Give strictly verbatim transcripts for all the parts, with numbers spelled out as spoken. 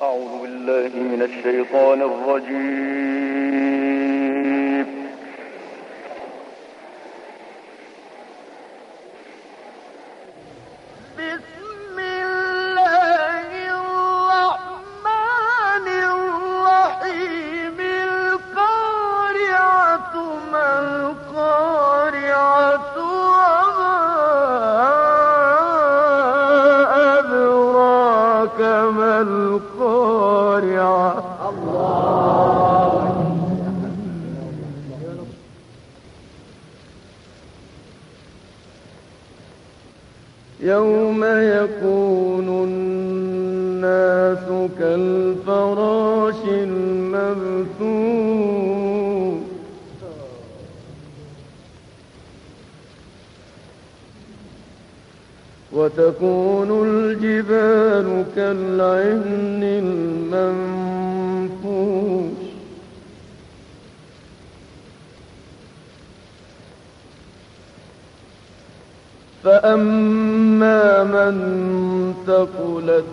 أعوذ بالله من الشيطان الرجيم. بسم الله الرحمن الرحيم. القارعة ما القارعة وما أدراك ما القارعة. يوم يكون الناس كالفراش المبثوث وتكون الجبال كالعهن المنفوش فأما من ثقلت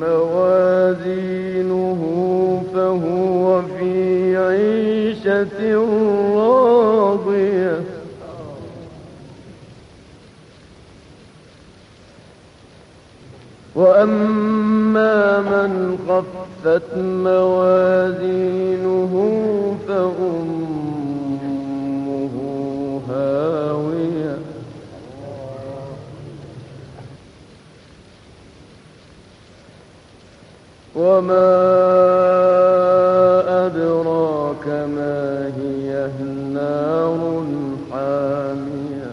موازينه فهو في عيشة راضية وأما من خفت موازينه فأمه هاوية وما أدراك ما هي نار حامية.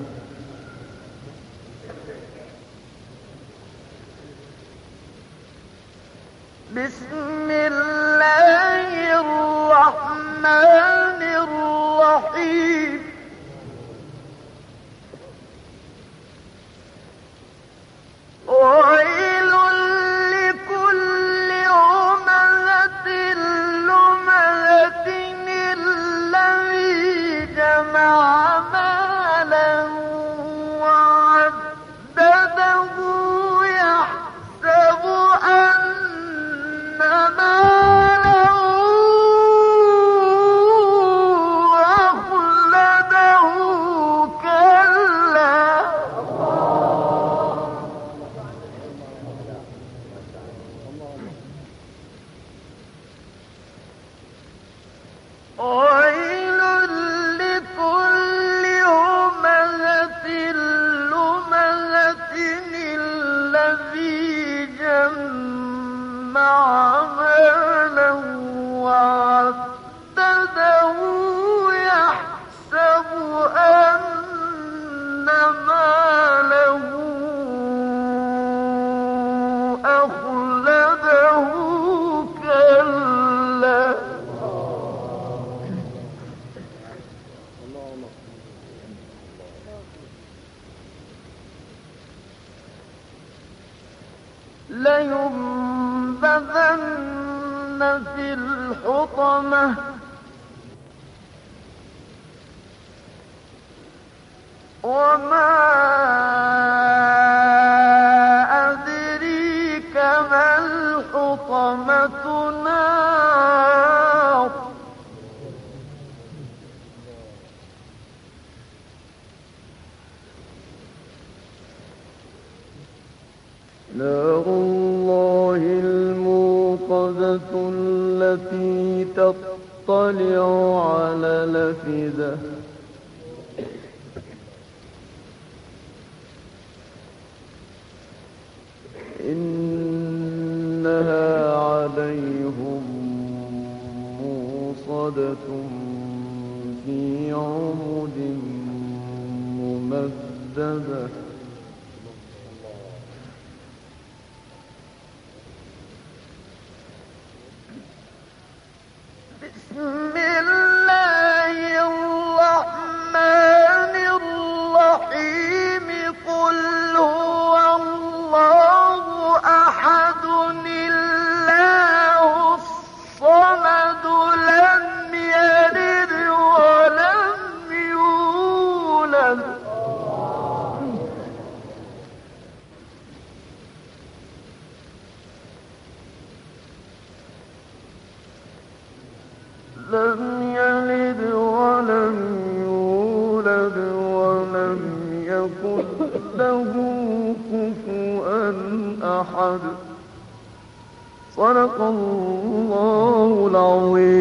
بسم الله الرحمن الرحيم. ويل لكل همزة لمزة الذي جمع مالا وعدده يحسب أن ماله أخلده كلا ويل لكل همزة لمزة الذي جمع مالا وعدده يحسب أن ماله أخلده كلا لينبذن في الحطمة وما أدريك ما الحطمة نار نار الله الموقدة التي تطلع على الأفئدة إنها عليهم موصدة في عمد ممددة بسم الله الرحمن الرحيم. قل هو الله أحد الله الصمد لم يلد ولم يولد لم يلد ولم يولد ولم يكن له كفوا أحد. صدق الله العظيم.